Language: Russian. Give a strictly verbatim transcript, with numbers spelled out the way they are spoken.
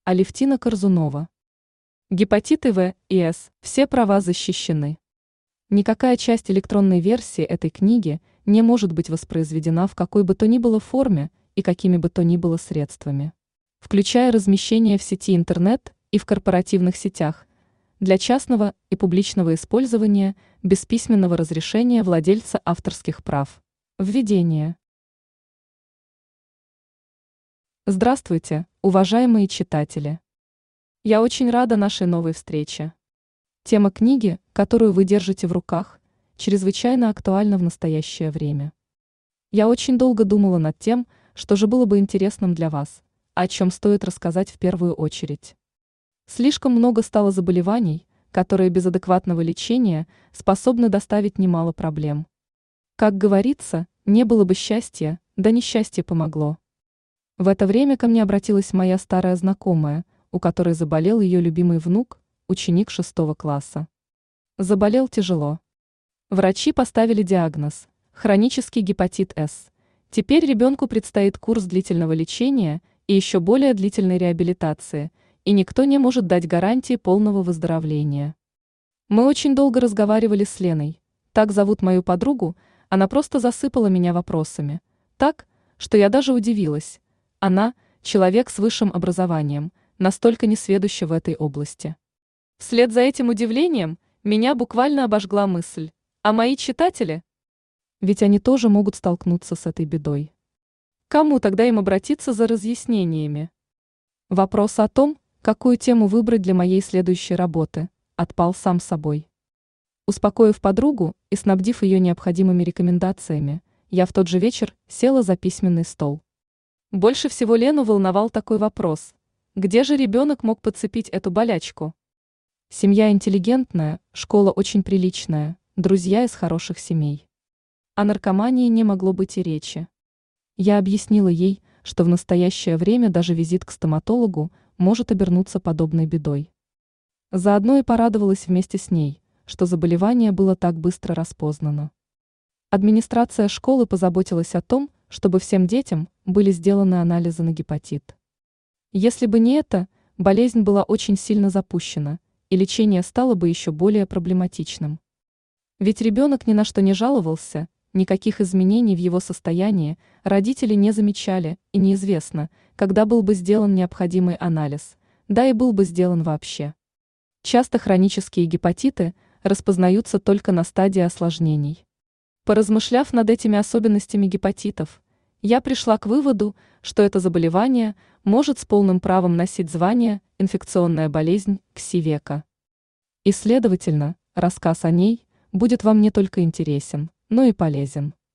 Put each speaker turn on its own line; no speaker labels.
Алевтина Корзунова. Гепатиты В и С. Все права защищены. Никакая часть электронной версии этой книги не может быть воспроизведена в какой бы то ни было форме и какими бы то ни было средствами, включая размещение в сети интернет и в корпоративных сетях, для частного и публичного использования без письменного разрешения владельца авторских прав. Введение. Здравствуйте, уважаемые читатели! Я очень рада нашей новой встрече. Тема книги, которую вы держите в руках, чрезвычайно актуальна в настоящее время. Я очень долго думала над тем, что же было бы интересным для вас, о чем стоит рассказать в первую очередь. Слишком много стало заболеваний, которые без адекватного лечения способны доставить немало проблем. Как говорится, не было бы счастья, да несчастье помогло. В это время ко мне обратилась моя старая знакомая, у которой заболел ее любимый внук, ученик шестого класса. Заболел тяжело. Врачи поставили диагноз – хронический гепатит С. Теперь ребенку предстоит курс длительного лечения и еще более длительной реабилитации, и никто не может дать гарантии полного выздоровления. Мы очень долго разговаривали с Леной, так зовут мою подругу, она просто засыпала меня вопросами, так, что я даже удивилась. Она – человек с высшим образованием, настолько несведуща в этой области. Вслед за этим удивлением меня буквально обожгла мысль, а мои читатели? Ведь они тоже могут столкнуться с этой бедой. Кому тогда им обратиться за разъяснениями? Вопрос о том, какую тему выбрать для моей следующей работы, отпал сам собой. Успокоив подругу и снабдив ее необходимыми рекомендациями, я в тот же вечер села за письменный стол. Больше всего Лену волновал такой вопрос: где же ребенок мог подцепить эту болячку? Семья интеллигентная, школа очень приличная, друзья из хороших семей. О наркомании не могло быть и речи. Я объяснила ей, что в настоящее время даже визит к стоматологу может обернуться подобной бедой. Заодно и порадовалась вместе с ней, что заболевание было так быстро распознано. Администрация школы позаботилась о том, чтобы всем детям были сделаны анализы на гепатит. Если бы не это, болезнь была очень сильно запущена, и лечение стало бы еще более проблематичным. Ведь ребенок ни на что не жаловался, никаких изменений в его состоянии родители не замечали, и неизвестно, когда был бы сделан необходимый анализ, да и был бы сделан вообще. Часто хронические гепатиты распознаются только на стадии осложнений. Поразмышляв над этими особенностями гепатитов, я пришла к выводу, что это заболевание может с полным правом носить звание инфекционная болезнь КСИ века. И, следовательно, рассказ о ней будет вам не только интересен, но и полезен.